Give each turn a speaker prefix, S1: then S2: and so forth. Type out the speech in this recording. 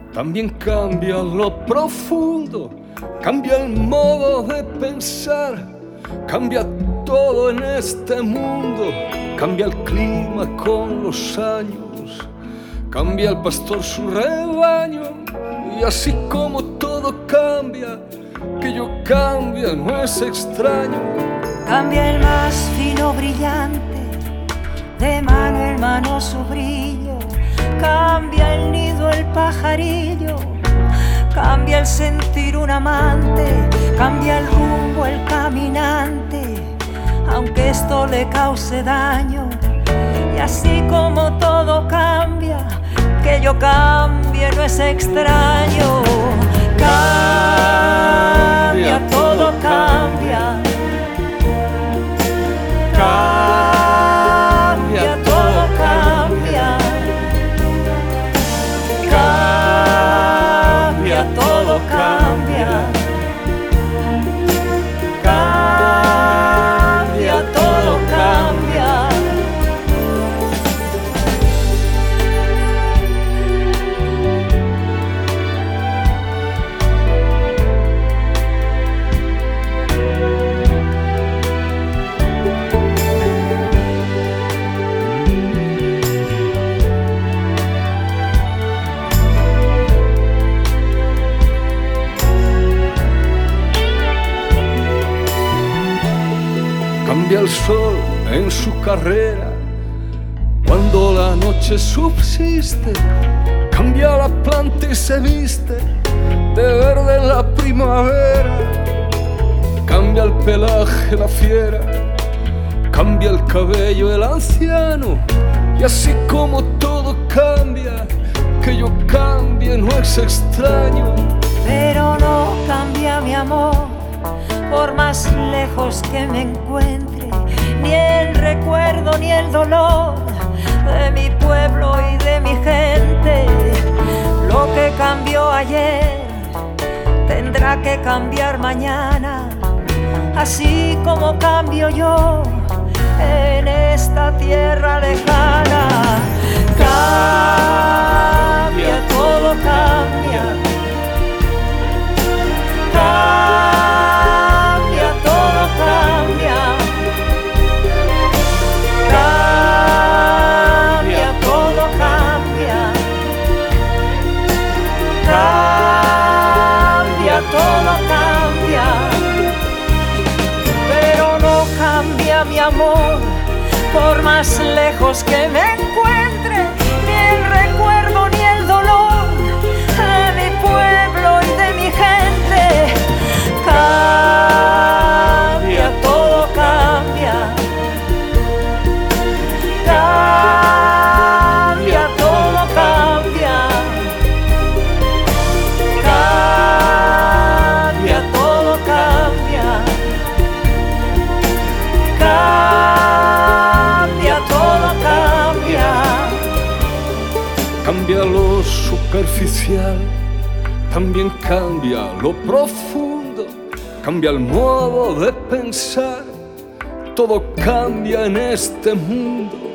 S1: también cambia lo profundo, cambia el modo de pensar, cambia todo en este mundo, cambia el clima con los años, cambia el pastor su rebaño, y así como todo cambia, que yo cambie no es extraño.
S2: Cambia el más fino brillante, de mano en mano su brillo, cambia el nido el pajarillo, cambia el sentir un amante, cambia el rumbo el caminante, aunque esto le cause daño. Y así como todo cambia, que yo cambie no es extraño. Cambia, todo cambia. Cambia, todo cambia. Cambia, todo cambia. Cambia, todo cambia.
S1: Cambia el sol en su carrera cuando la noche subsiste, cambia la planta y se viste de verde en la primavera, cambia el pelaje la fiera, cambia el cabello el anciano, y así como todo cambia, que yo cambie no es extraño.
S2: Pero no cambia mi amor, por más lejos que me encuentre, ni el recuerdo ni el dolor de mi pueblo y de mi gente. Lo que cambió ayer tendrá que cambiar mañana, así como cambio yo en esta tierra lejana. Cambia, todo cambia. Cambia, todo cambia. Cambia, todo cambia. Cambia, todo cambia. Pero no cambia mi amor, por más lejos que me encuentre, ni el recuerdo ni el dolor de mi pueblo y de mi gente. Cambia, todo cambia. Cambia, todo cambia. Cambia, todo cambia. Cambia, todo cambia.
S1: Cambia lo superficial, también cambia lo profundo, cambia el modo de pensar, todo cambia en este mundo,